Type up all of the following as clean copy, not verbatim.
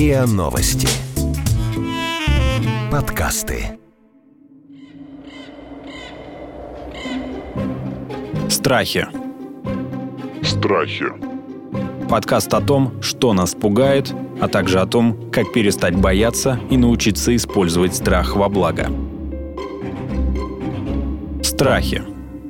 РИА Новости. Подкасты. Страхи. Подкаст о том, что нас пугает, а также о том, как перестать бояться и научиться использовать страх во благо. Страхи.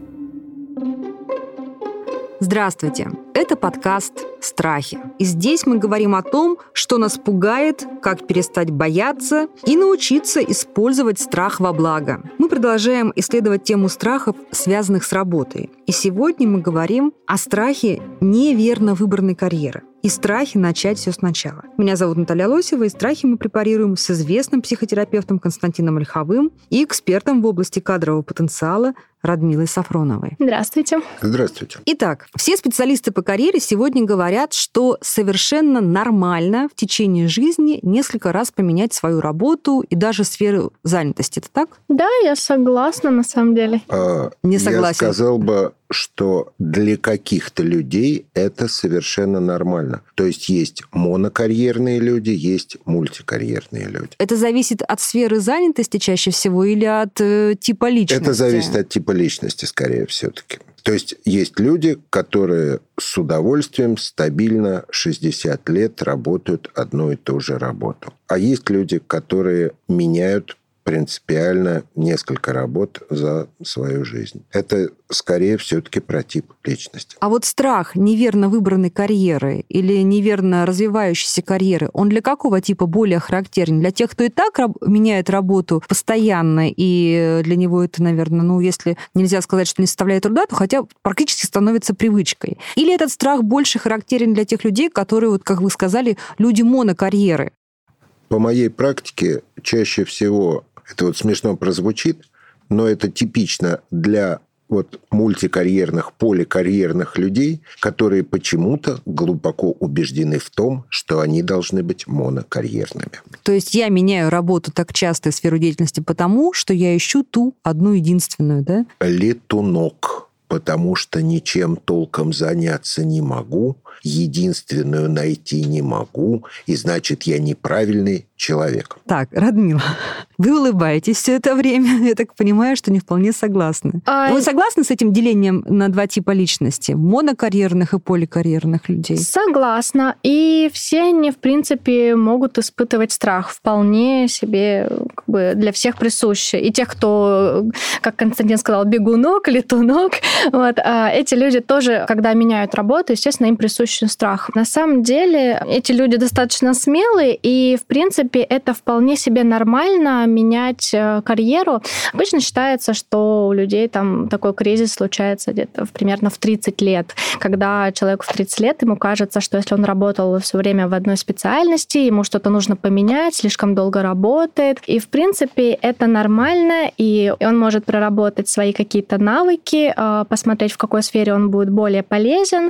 Здравствуйте! Это подкаст «Страхи». И здесь мы говорим о том, что нас пугает, как перестать бояться и научиться использовать страх во благо. Мы продолжаем исследовать тему страхов, связанных с работой. И сегодня мы говорим о страхе неверно выбранной карьеры и страхе начать все сначала. Меня зовут Наталья Лосева, и страхи мы препарируем с известным психотерапевтом Константином Ольховым и экспертом в области кадрового потенциала Радмилой Сафроновой. Здравствуйте. Здравствуйте. Итак, все специалисты по карьере сегодня говорят, что совершенно нормально в течение жизни несколько раз поменять свою работу и даже сферу занятости. Это так? Да, я согласна на самом деле. Не согласен. Я сказал бы, что для каких-то людей это совершенно нормально. То есть монокарьерные люди, есть мультикарьерные люди. Это зависит от сферы занятости чаще всего или от типа личности? Это зависит от типа личности, скорее, все-таки. То есть люди, которые с удовольствием стабильно 60 лет работают одну и ту же работу. А есть люди, которые меняют принципиально несколько работ за свою жизнь. Это скорее все-таки про тип личности. А вот страх неверно выбранной карьеры или неверно развивающейся карьеры, он для какого типа более характерен? Для тех, кто и так меняет работу постоянно, и для него это, наверное, если нельзя сказать, что не составляет труда, то хотя практически становится привычкой. Или этот страх больше характерен для тех людей, которые, вот как вы сказали, люди монокарьеры? По моей практике чаще всего, это смешно прозвучит, но это типично для мультикарьерных, поликарьерных людей, которые почему-то глубоко убеждены в том, что они должны быть монокарьерными. То есть я меняю работу так часто и сферу деятельности потому, что я ищу ту одну единственную, да? Летунок, потому что ничем толком заняться не могу, единственную найти не могу, и значит, я неправильный человек. Так, Радмила, вы улыбаетесь все это время. Я так понимаю, что не вполне согласны. Вы согласны с этим делением на два типа личности? Монокарьерных и поликарьерных людей? Согласна. И все они, в принципе, могут испытывать страх. Вполне себе для всех присуще. И тех, кто, как Константин сказал, бегунок, летунок, эти люди тоже, когда меняют работу, естественно, им присущ страх. На самом деле, эти люди достаточно смелые, и, в принципе, это вполне себе нормально менять карьеру. Обычно считается, что у людей такой кризис случается где-то примерно в 30 лет, когда человеку в 30 лет ему кажется, что если он работал все время в одной специальности, ему что-то нужно поменять, слишком долго работает. И, в принципе, это нормально, и он может проработать свои какие-то навыки, посмотреть, в какой сфере он будет более полезен.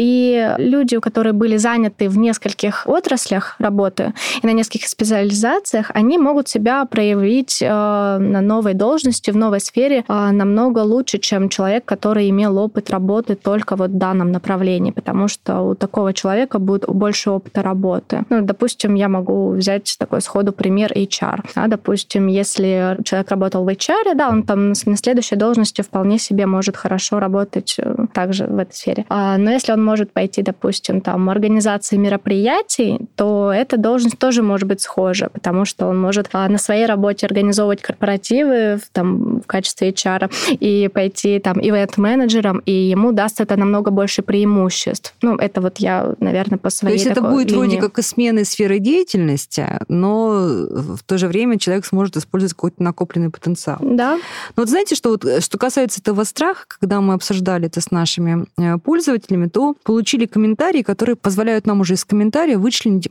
И люди, которые были заняты в нескольких отраслях работы и на нескольких специализациях, они могут себя проявить на новой должности, в новой сфере намного лучше, чем человек, который имел опыт работы только в данном направлении, потому что у такого человека будет больше опыта работы. Допустим, я могу взять такой сходу пример HR. Допустим, если человек работал в HR, он на следующей должности вполне себе может хорошо работать также в этой сфере. Но если он может пойти, допустим, организации мероприятий, то эта должность тоже может быть схожа, потому что он может на своей работе организовывать корпоративы в качестве HR и пойти ивент-менеджером, и ему даст это намного больше преимуществ. Это я, наверное, по своей То есть это будет линии. Вроде как и смены сферы деятельности, но в то же время человек сможет использовать какой-то накопленный потенциал. Да. Но знаете, что касается этого страха, когда мы обсуждали это с нашими пользователями, то получили комментарии, которые позволяют нам уже из комментария вычленить,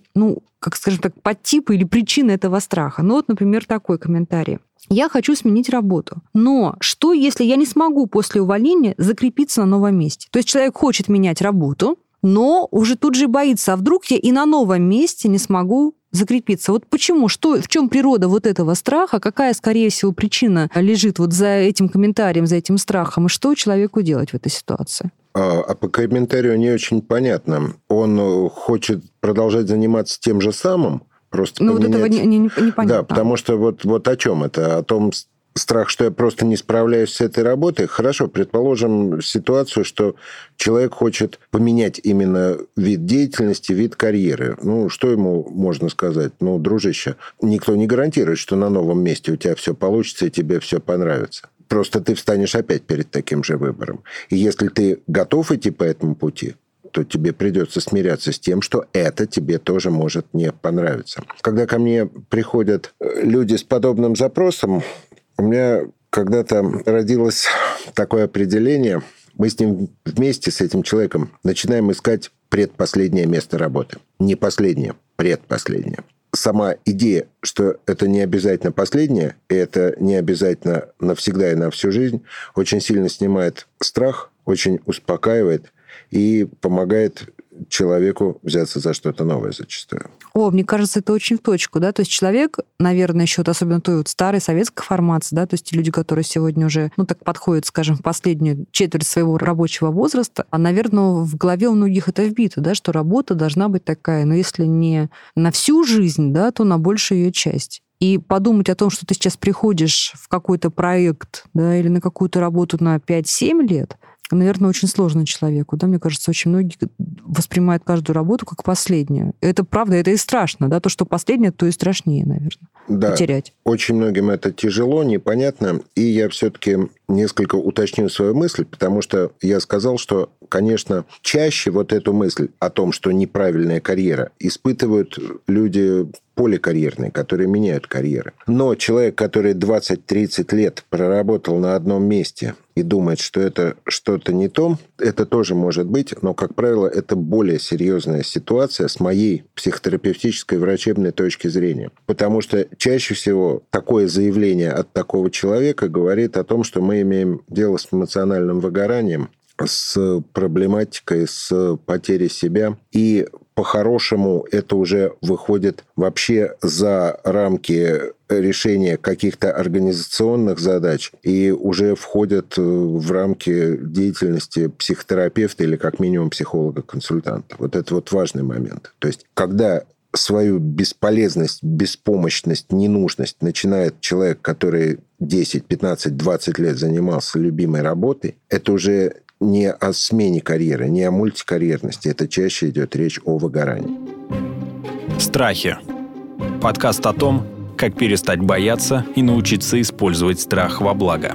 подтипы или причины этого страха. Например, такой комментарий. Я хочу сменить работу. Но что, если я не смогу после увольнения закрепиться на новом месте? То есть человек хочет менять работу, но уже тут же боится, а вдруг я и на новом месте не смогу закрепиться. Почему? В чем природа этого страха? Какая, скорее всего, причина лежит за этим комментарием, за этим страхом? И что человеку делать в этой ситуации? А по комментарию не очень понятно. Он хочет продолжать заниматься тем же самым, просто Ну, поменять... вот этого непонятно. Да, потому что вот о чем это? О том... Да, потому что вот о чем это? О том, страх, что я просто не справляюсь с этой работой. Хорошо, предположим ситуацию, что человек хочет поменять именно вид деятельности, вид карьеры. Ну, что ему можно сказать? Ну, дружище, никто не гарантирует, что на новом месте у тебя все получится и тебе все понравится. Просто ты встанешь опять перед таким же выбором. И если ты готов идти по этому пути, то тебе придется смиряться с тем, что это тебе тоже может не понравиться. Когда ко мне приходят люди с подобным запросом, у меня когда-то родилось такое определение. Мы с ним вместе, с этим человеком, начинаем искать предпоследнее место работы. Не последнее, предпоследнее. Сама идея, что это не обязательно последнее, и это не обязательно навсегда и на всю жизнь, очень сильно снимает страх, очень успокаивает и помогает человеку взяться за что-то новое зачастую. Мне кажется, это очень в точку, да, то есть человек, наверное, еще особенно той вот старой советской формации, да, то есть те люди, которые сегодня уже, так подходят, скажем, в последнюю четверть своего рабочего возраста, наверное, в голове у многих это вбито, да, что работа должна быть такая, но если не на всю жизнь, да, то на большую ее часть. И подумать о том, что ты сейчас приходишь в какой-то проект, да, или на какую-то работу на 5-7 лет, наверное, очень сложно человеку. Да? Мне кажется, очень многие воспринимают каждую работу как последнюю. Это правда, это и страшно. Да? То, что последнее, то и страшнее, наверное, потерять. Очень многим это тяжело, непонятно. И я все-таки несколько уточню свою мысль, потому что я сказал, что, конечно, чаще вот эту мысль о том, что неправильная карьера, испытывают люди поликарьерные, которые меняют карьеры. Но человек, который 20-30 лет проработал на одном месте и думает, что это что-то не то, это тоже может быть, но, как правило, это более серьезная ситуация с моей психотерапевтической врачебной точки зрения. Потому что чаще всего такое заявление от такого человека говорит о том, что мы имеем дело с эмоциональным выгоранием, с проблематикой, с потерей себя. И по-хорошему это уже выходит вообще за рамки решения каких-то организационных задач и уже входит в рамки деятельности психотерапевта или как минимум психолога-консультанта. Вот это вот важный момент. То есть, когда свою бесполезность, беспомощность, ненужность начинает человек, который 10, 15, 20 лет занимался любимой работой, это уже не о смене карьеры, не о мультикарьерности. Это чаще идет речь о выгорании. Страхи. Подкаст о том, как перестать бояться и научиться использовать страх во благо.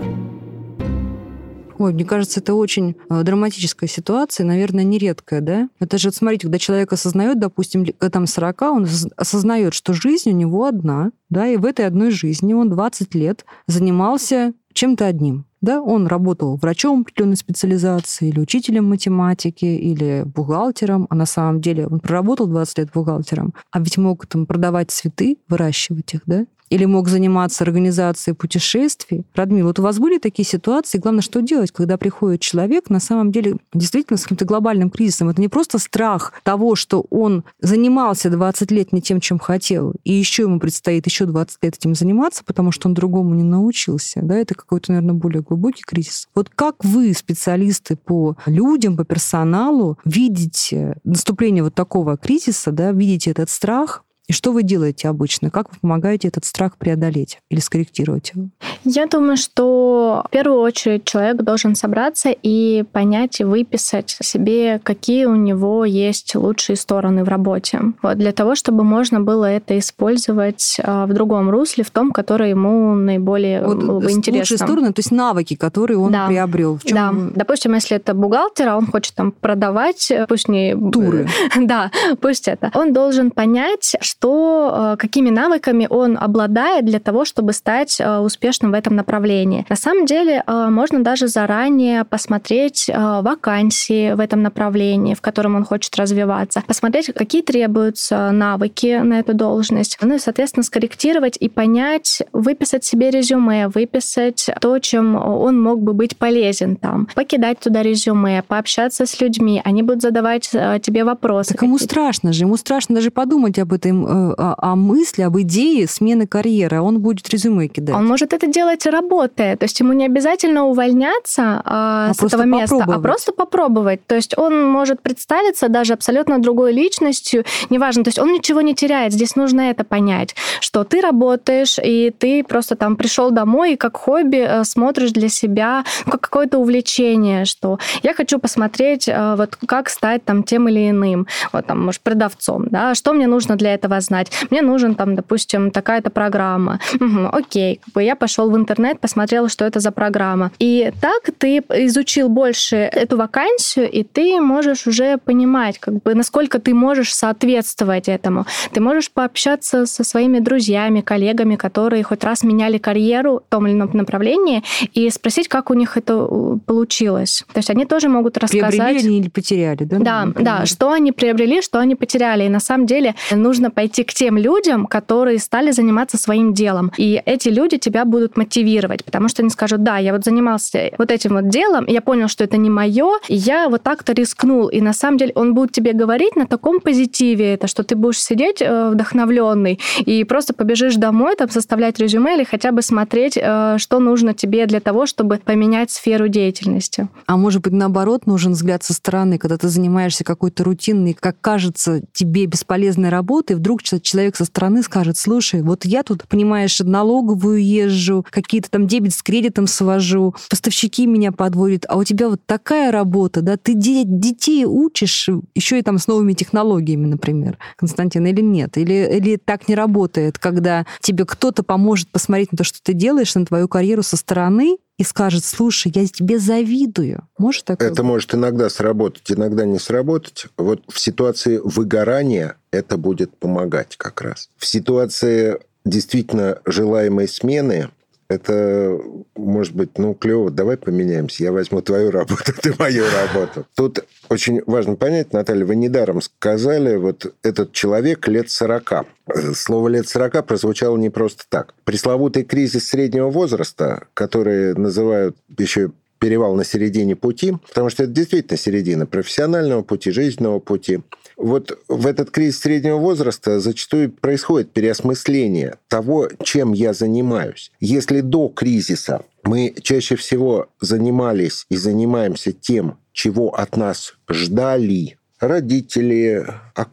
Мне кажется, это очень драматическая ситуация, наверное, нередкая, да? Это же, смотрите, когда человек осознает, допустим, к 40, он осознает, что жизнь у него одна, да, и в этой одной жизни он 20 лет занимался чем-то одним. Да, он работал врачом определенной специализации, или учителем математики, или бухгалтером, а на самом деле он проработал 20 лет бухгалтером, а ведь мог там продавать цветы, выращивать их, да? Или мог заниматься организацией путешествий. Радмила, вот у вас были такие ситуации? Главное, что делать, когда приходит человек, на самом деле, действительно, с каким-то глобальным кризисом? Это не просто страх того, что он занимался 20 лет не тем, чем хотел, и еще ему предстоит еще 20 лет этим заниматься, потому что он другому не научился. Да? Это какой-то, наверное, более глубокий кризис. Вот как вы, специалисты по людям, по персоналу, видите наступление вот такого кризиса, да, видите этот страх? И что вы делаете обычно? Как вы помогаете этот страх преодолеть или скорректировать его? Я думаю, что в первую очередь человек должен собраться и понять и выписать себе, какие у него есть лучшие стороны в работе. Вот, для того, чтобы можно было это использовать в другом русле, в том, который ему наиболее было бы интересно. Лучшие стороны, то есть навыки, которые он приобрел. Да. Допустим, если это бухгалтер, а он хочет там продавать, пусть не... Туры. Да, пусть это. Он должен понять, какими навыками он обладает для того, чтобы стать успешным в этом направлении. На самом деле, можно даже заранее посмотреть вакансии в этом направлении, в котором он хочет развиваться, посмотреть, какие требуются навыки на эту должность, ну и, соответственно, скорректировать и понять, выписать себе резюме, выписать то, чем он мог бы быть полезен там, покидать туда резюме, пообщаться с людьми, они будут задавать тебе вопросы. Так ему страшно же, ему страшно даже подумать об этом. о мысли, об идее смены карьеры, а он будет резюме кидать. Он может это делать, работая. То есть ему не обязательно увольняться с этого места, а просто попробовать. То есть он может представиться даже абсолютно другой личностью, неважно, то есть он ничего не теряет. Здесь нужно это понять, что ты работаешь, и ты просто там пришел домой и как хобби смотришь для себя, как какое-то увлечение, что я хочу посмотреть, вот как стать там тем или иным, вот там, может, продавцом, да, что мне нужно для этого знать? Мне нужен там, допустим, такая-то программа. Окей, я пошел в интернет, посмотрел, что это за программа. И так ты изучил больше эту вакансию, и ты можешь уже понимать, как бы, насколько ты можешь соответствовать этому. Ты можешь пообщаться со своими друзьями, коллегами, которые хоть раз меняли карьеру в том или ином направлении, и спросить, как у них это получилось. То есть они тоже могут рассказать... Приобрели они или потеряли, да? Да, что они приобрели, что они потеряли. И на самом деле нужно пойти к тем людям, которые стали заниматься своим делом. И эти люди тебя будут мотивировать, потому что они скажут, да, я вот занимался вот этим вот делом, и я понял, что это не мое, и я вот так-то рискнул. И на самом деле он будет тебе говорить на таком позитиве, это что ты будешь сидеть вдохновленный и просто побежишь домой, там, составлять резюме или хотя бы смотреть, что нужно тебе для того, чтобы поменять сферу деятельности. А может быть, наоборот, нужен взгляд со стороны, когда ты занимаешься какой-то рутинной, как кажется, тебе бесполезной работой, вдруг человек со стороны скажет, слушай, вот я тут, понимаешь, налоговую езжу, какие-то там дебет с кредитом свожу, поставщики меня подводят, а у тебя вот такая работа, да, ты детей учишь, еще и там с новыми технологиями, например, Константин, или нет? Или так не работает, когда тебе кто-то поможет посмотреть на то, что ты делаешь, на твою карьеру со стороны, и скажет, слушай, я тебе завидую. Может такое быть? Это может иногда сработать, иногда не сработать. Вот в ситуации выгорания это будет помогать как раз. В ситуации действительно желаемой смены это может быть, клево, давай поменяемся, я возьму твою работу, ты мою работу. Тут очень важно понять, Наталья, вы недаром сказали, вот этот человек лет 40. Слово лет 40 прозвучало не просто так. Пресловутый кризис среднего возраста, который называют еще перевал на середине пути, потому что это действительно середина профессионального пути, жизненного пути. Вот в этот кризис среднего возраста зачастую происходит переосмысление того, чем я занимаюсь. Если до кризиса мы чаще всего занимались и занимаемся тем, чего от нас ждали родители,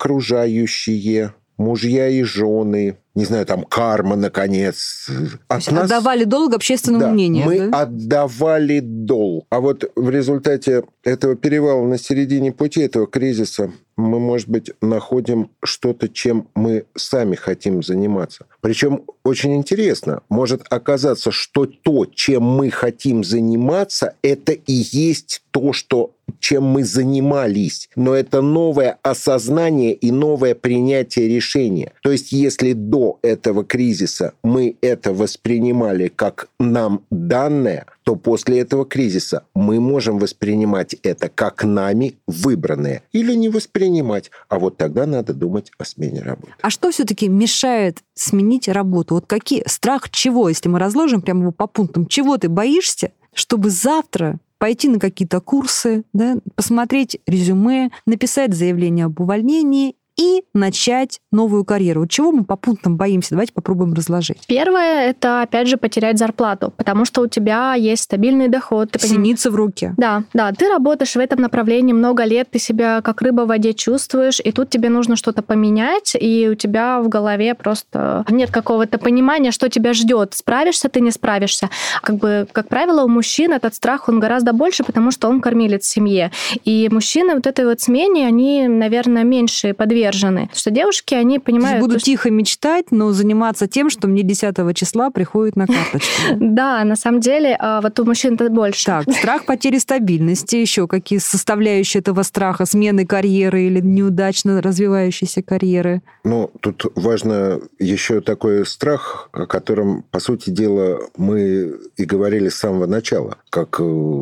окружающие, мужья и жены, не знаю, там карма, наконец. Отдавали долг общественному мнению. Мы отдавали долг. А вот в результате этого перевала на середине пути, этого кризиса, мы, может быть, находим что-то, чем мы сами хотим заниматься. Причем очень интересно, может оказаться, что то, чем мы хотим заниматься, это и есть то, чем мы занимались. Но это новое осознание и новое принятие решения. То есть, если до этого кризиса мы это воспринимали как нам данное, то после этого кризиса мы можем воспринимать это как нами выбранное или не воспринимать. А вот тогда надо думать о смене работы. А что все-таки мешает сменить работу? Вот страх чего, если мы разложим прямо его по пунктам, чего ты боишься, чтобы завтра пойти на какие-то курсы, да, посмотреть резюме, написать заявление об увольнении и начать новую карьеру. Чего мы по пунктам боимся? Давайте попробуем разложить. Первое — это, опять же, потерять зарплату, потому что у тебя есть стабильный доход. Синица в руке. Да, ты работаешь в этом направлении много лет, ты себя как рыба в воде чувствуешь, и тут тебе нужно что-то поменять, и у тебя в голове просто нет какого-то понимания, что тебя ждет. Справишься ты, не справишься. Как правило, у мужчин этот страх, он гораздо больше, потому что он кормилец в семье. И мужчины вот этой вот смене, они, наверное, меньше подвержены. Что девушки, они понимают... Буду тихо мечтать, но заниматься тем, что мне 10 числа приходит на карточку. Да, на самом деле, вот у мужчин это больше. Так, страх потери стабильности, еще какие составляющие этого страха, смены карьеры или неудачно развивающейся карьеры? Тут важно еще такой страх, о котором, по сути дела, мы и говорили с самого начала, как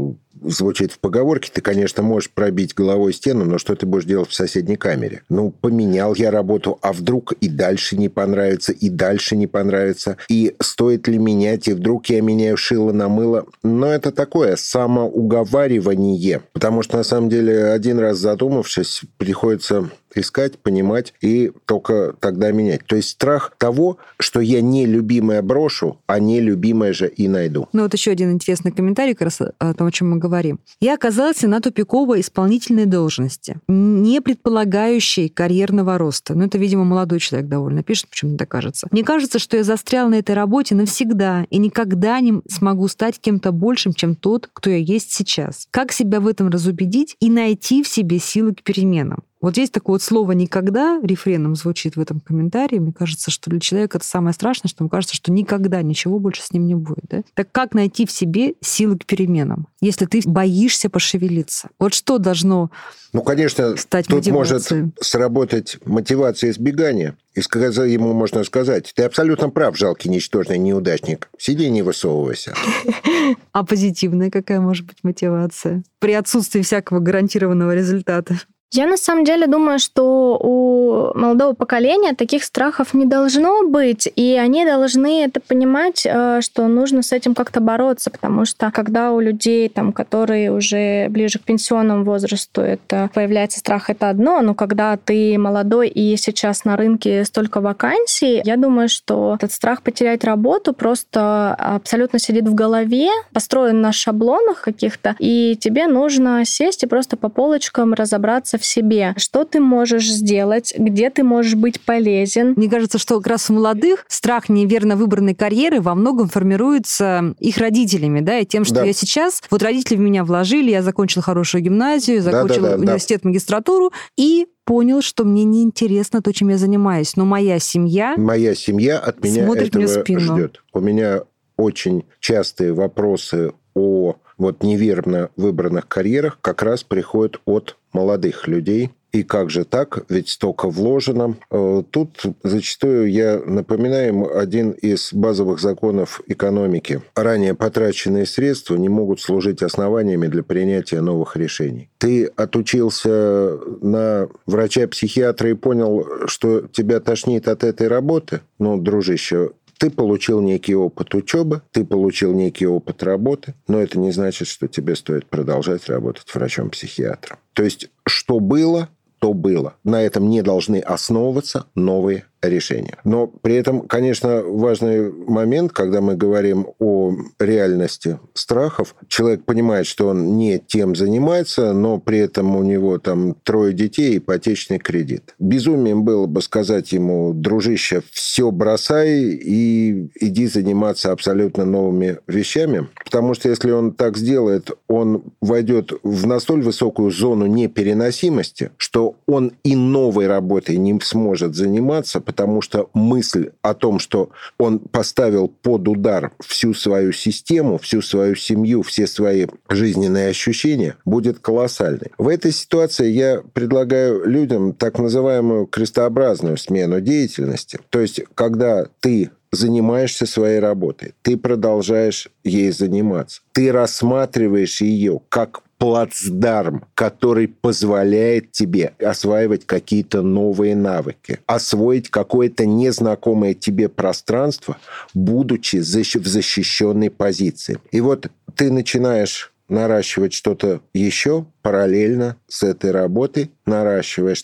звучит в поговорке, ты, конечно, можешь пробить головой стену, но что ты будешь делать в соседней камере? Поменял я работу, а вдруг и дальше не понравится, и дальше не понравится, и стоит ли менять, и вдруг я меняю шило на мыло. Но это такое самоуговаривание, потому что, на самом деле, один раз задумавшись, приходится искать, понимать и только тогда менять. То есть страх того, что я нелюбимое брошу, а нелюбимое же и найду. Ну вот еще один интересный комментарий как раз о том, о чем мы говорим. Я оказалась на тупиковой исполнительной должности, не предполагающей карьерного роста. Ну это, видимо, молодой человек довольно пишет, почему мне так кажется. Мне кажется, что я застряла на этой работе навсегда и никогда не смогу стать кем-то большим, чем тот, кто я есть сейчас. Как себя в этом разубедить и найти в себе силы к переменам? Вот здесь такое вот слово «никогда» рефреном звучит в этом комментарии. Мне кажется, что для человека это самое страшное, что ему кажется, что никогда ничего больше с ним не будет. Да? Так как найти в себе силы к переменам, если ты боишься пошевелиться? Вот что должно конечно, стать тут мотивацией? может сработать мотивация избегания. И ему можно сказать: ты абсолютно прав, жалкий, ничтожный неудачник. Сиди и не высовывайся. А позитивная какая может быть мотивация? При отсутствии всякого гарантированного результата. Я на самом деле думаю, что у молодого поколения таких страхов не должно быть, и они должны это понимать, что нужно с этим как-то бороться, потому что когда у людей, которые уже ближе к пенсионному возрасту, это появляется страх, это одно, но когда ты молодой и сейчас на рынке столько вакансий, я думаю, что этот страх потерять работу просто абсолютно сидит в голове, построен на шаблонах каких-то, и тебе нужно сесть и просто по полочкам разобраться в себе. Что ты можешь сделать, где ты можешь быть полезен. Мне кажется, что как раз у молодых страх неверно выбранной карьеры во многом формируется их родителями, да, и тем, что я сейчас... Вот родители в меня вложили, я закончила хорошую гимназию, закончила университет, магистратуру, и понял, что мне неинтересно то, чем я занимаюсь. Но моя семья от меня смотрит этого ждет. У меня очень частые вопросы о неверно выбранных карьерах как раз приходят от молодых людей. И как же так? Ведь столько вложено. Тут зачастую я напоминаю им один из базовых законов экономики. Ранее потраченные средства не могут служить основаниями для принятия новых решений. Ты отучился на врача-психиатра и понял, что тебя тошнит от этой работы? Дружище, ты получил некий опыт учебы, ты получил некий опыт работы, но это не значит, что тебе стоит продолжать работать врачом-психиатром. То есть, что было, то было. На этом не должны основываться новые решения. Но при этом, конечно, важный момент, когда мы говорим о реальности страхов, человек понимает, что он не тем занимается, но при этом у него 3 детей и ипотечный кредит. Безумием было бы сказать ему: дружище, все бросай и иди заниматься абсолютно новыми вещами, потому что если он так сделает, он войдет в настолько высокую зону непереносимости, что он и новой работой не сможет заниматься, потому что мысль о том, что он поставил под удар всю свою систему, всю свою семью, все свои жизненные ощущения, будет колоссальной. В этой ситуации я предлагаю людям так называемую крестообразную смену деятельности. То есть, когда ты занимаешься своей работой, ты продолжаешь ей заниматься, ты рассматриваешь ее как плацдарм, который позволяет тебе осваивать какие-то новые навыки, освоить какое-то незнакомое тебе пространство, будучи в защищенной позиции. И ты начинаешь наращивать что-то еще параллельно с этой работой, наращиваешь,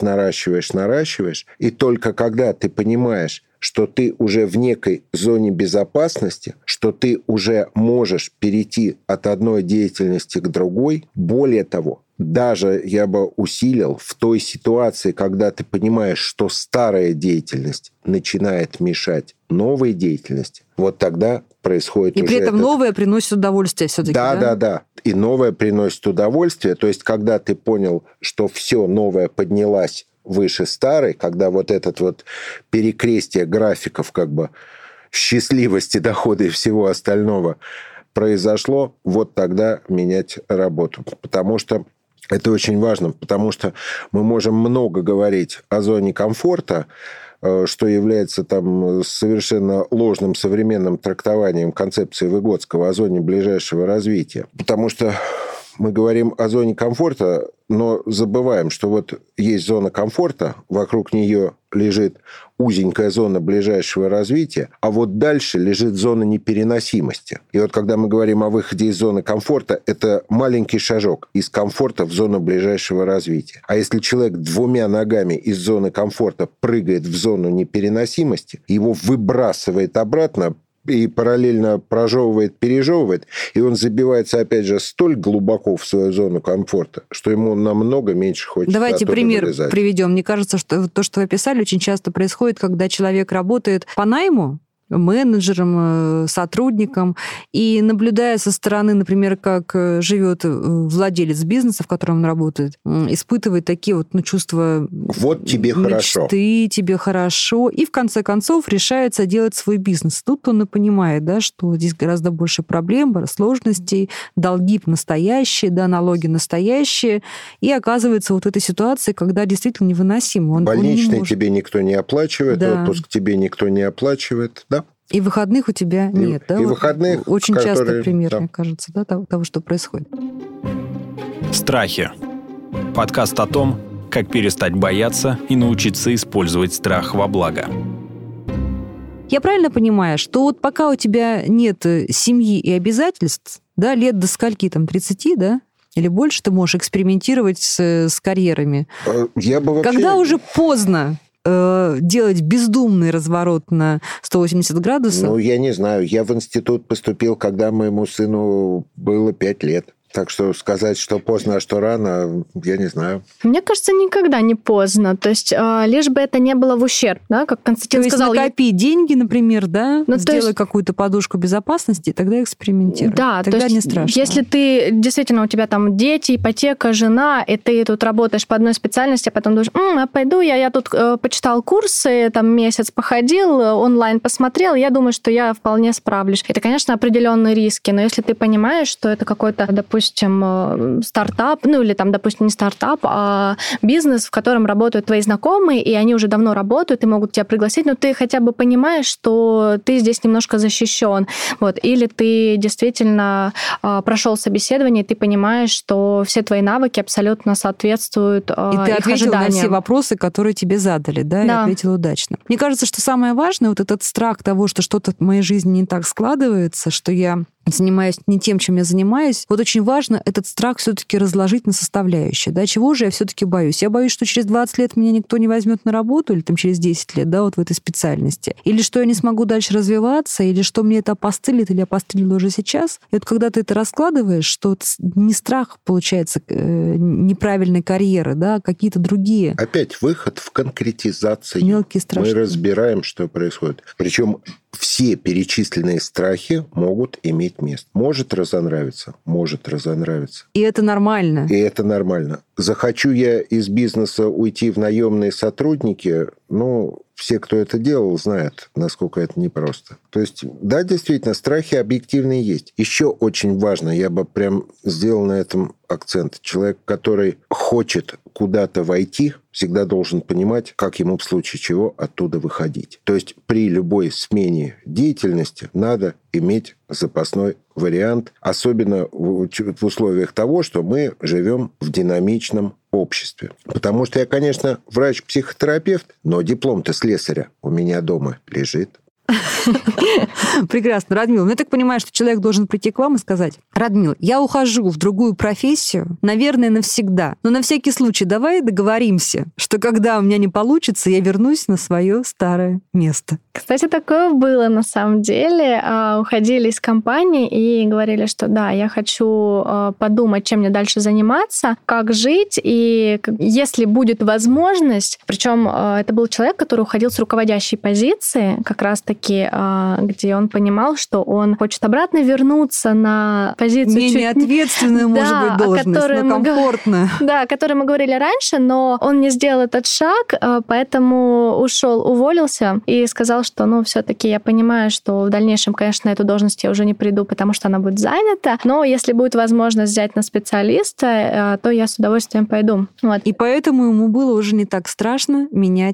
и только когда ты понимаешь, что ты уже в некой зоне безопасности, что ты уже можешь перейти от одной деятельности к другой. Более того, даже я бы усилил в той ситуации, когда ты понимаешь, что старая деятельность начинает мешать новой деятельности, тогда происходит и при этом новое приносит удовольствие все-таки, да? И новое приносит удовольствие. То есть, когда ты понял, что все новое поднялась выше старой, когда этот перекрестие графиков счастливости, дохода и всего остального произошло, тогда менять работу. Потому что это очень важно, потому что мы можем много говорить о зоне комфорта, что является совершенно ложным современным трактованием концепции Выгодского о зоне ближайшего развития. Потому что мы говорим о зоне комфорта, но забываем, что вот есть зона комфорта, вокруг нее лежит узенькая зона ближайшего развития, а вот дальше лежит зона непереносимости. И вот когда мы говорим о выходе из зоны комфорта, это маленький шажок из комфорта в зону ближайшего развития. А если человек 2 ногами из зоны комфорта прыгает в зону непереносимости, его выбрасывает обратно, и параллельно прожевывает, пережевывает, и он забивается, опять же, столь глубоко в свою зону комфорта, что ему намного меньше хочется. Давайте пример вылезать. приведем. Мне кажется, что то, что вы описали, очень часто происходит, когда человек работает по найму, менеджером, сотрудником, и наблюдая со стороны, например, как живет владелец бизнеса, в котором он работает, испытывает такие вот чувства вот тебе хорошо. Мечты, тебе хорошо, и в конце концов решается делать свой бизнес. Тут он и понимает, да, что здесь гораздо больше проблем, сложностей, долги настоящие, да, налоги настоящие, и оказывается вот в этой ситуации, когда действительно невыносимо. Больничный тебе никто не оплачивает, да. Отпуск тебе никто не оплачивает, да? И выходных у тебя нет, да? И выходных, очень часто пример, да. мне кажется, да, того, что происходит. Страхи. Подкаст о том, как перестать бояться и научиться использовать страх во благо. Я правильно понимаю, что вот пока у тебя нет семьи и обязательств, да, лет до скольки, там, 30, да, или больше, ты можешь экспериментировать с карьерами. Я бы вообще... Когда уже поздно делать бездумный разворот на 180 градусов? Ну, я не знаю. Я в институт поступил, когда моему сыну было 5 лет. Так что сказать, что поздно, а что рано, я не знаю. Мне кажется, никогда не поздно. То есть, лишь бы это не было в ущерб, да, как Константин сказал. Накопи деньги, например, да, сделай какую-то подушку безопасности, и тогда экспериментируй. Да, тогда то есть, не страшно. Если ты действительно, у тебя там дети, ипотека, жена, и ты тут работаешь по одной специальности, а потом думаешь, а пойду я тут почитал курсы, там месяц походил, онлайн посмотрел, я думаю, что я вполне справлюсь. Это, конечно, определенные риски, но если ты понимаешь, что это какой-то, допустим, стартап, ну или там, допустим, не стартап, а бизнес, в котором работают твои знакомые, и они уже давно работают и могут тебя пригласить, но ты хотя бы понимаешь, что ты здесь немножко защищен. Вот. Или ты действительно прошел собеседование, и ты понимаешь, что все твои навыки абсолютно соответствуют их ожиданиям. И ты ответил на все вопросы, которые тебе задали, да, и ответил удачно. Мне кажется, что самое важное, вот этот страх того, что что-то в моей жизни не так складывается, что я занимаюсь не тем, чем я занимаюсь. Вот очень важно этот страх все-таки разложить на составляющие. Да? Чего же я все-таки боюсь? Я боюсь, что через 20 лет меня никто не возьмет на работу, или там через 10 лет, да, вот в этой специальности. Или что я не смогу дальше развиваться, или что мне это опостылит, или опостылило уже сейчас. И вот когда ты это раскладываешь, что не страх, получается, неправильной карьеры, да, а какие-то другие. Опять выход в конкретизацию. Мелкие страшные. Мы разбираем, что происходит. Причем все перечисленные страхи могут иметь место. Может разонравиться, может разонравиться. И это нормально. И это нормально. Захочу я из бизнеса уйти в наемные сотрудники, ну, все, кто это делал, знают, насколько это непросто. То есть, да, действительно, страхи объективные есть. Еще очень важно, я бы прям сделал на этом акцент. Человек, который хочет куда-то войти, всегда должен понимать, как ему в случае чего оттуда выходить. То есть, при любой смене деятельности надо иметь запасной вариант, особенно в условиях того, что мы живем в динамичном обществе. Потому что я, конечно, врач-психотерапевт, но диплом-то слесаря у меня дома лежит. Прекрасно, Радмил. Я так понимаю, что человек должен прийти к вам и сказать: Радмил, я ухожу в другую профессию, наверное, навсегда. Но на всякий случай давай договоримся, что когда у меня не получится, я вернусь на свое старое место. Кстати, такое было на самом деле. Уходили из компании и говорили, что да, я хочу подумать, чем мне дальше заниматься, как жить, и если будет возможность, причем это был человек, который уходил с руководящей позиции, как раз-таки, где он понимал, что он хочет обратно вернуться на позицию менее ответственную, может быть, должность, но комфортную. Да, о которой мы говорили раньше, но он не сделал этот шаг, поэтому ушел, уволился и сказал, что, ну, все-таки я понимаю, что в дальнейшем, конечно, на эту должность я уже не приду, потому что она будет занята, но если будет возможность взять на специалиста, то я с удовольствием пойду. Вот. И поэтому ему было уже не так страшно менять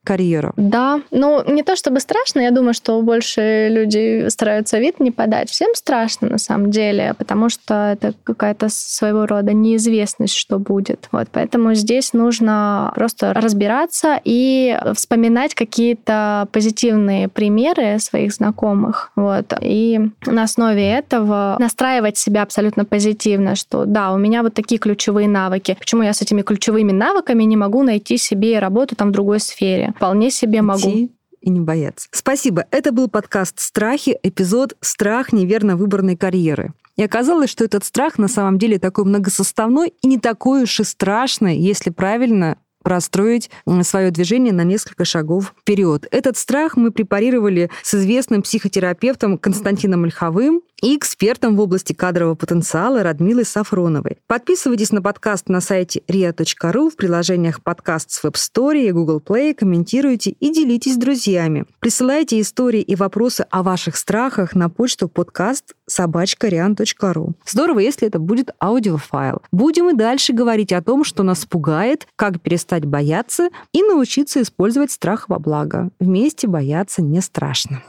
карьеру? Да, не то чтобы страшно, я думаю, что больше люди стараются вид не подать. Всем страшно на самом деле, потому что это какая-то своего рода неизвестность, что будет. Поэтому здесь нужно просто разбираться и вспоминать какие-то позитивные примеры своих знакомых. И на основе этого настраивать себя абсолютно позитивно, что да, у меня такие ключевые навыки. Почему я с этими ключевыми навыками не могу найти себе работу в другой сфере? Вполне себе могу. И не бояться. Спасибо. Это был подкаст «Страхи», эпизод «Страх неверно выбранной карьеры». И оказалось, что этот страх на самом деле такой многосоставной и не такой уж и страшный, если правильно простроить свое движение на несколько шагов вперед. Этот страх мы препарировали с известным психотерапевтом Константином Ольховым и экспертом в области кадрового потенциала Радмилой Сафроновой. Подписывайтесь на подкаст на сайте ria.ru, в приложениях подкаст с Web Store и Google Play, комментируйте и делитесь с друзьями. Присылайте истории и вопросы о ваших страхах на почту podcast@rian.ru. Здорово, если это будет аудиофайл. Будем и дальше говорить о том, что нас пугает, как перестать бояться и научиться использовать страх во благо. Вместе бояться не страшно.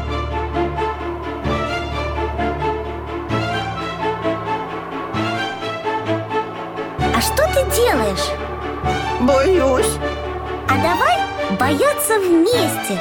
А что ты делаешь? Боюсь. А давай бояться вместе.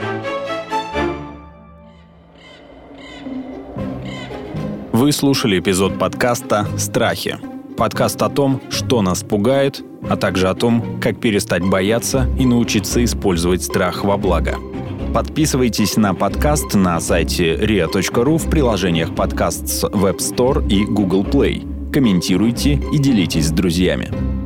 Вы слушали эпизод подкаста «Страхи». Подкаст о том, что нас пугает, а также о том, как перестать бояться и научиться использовать страх во благо. Подписывайтесь на подкаст на сайте ria.ru, в приложениях подкаст с Web Store и Google Play. Комментируйте и делитесь с друзьями.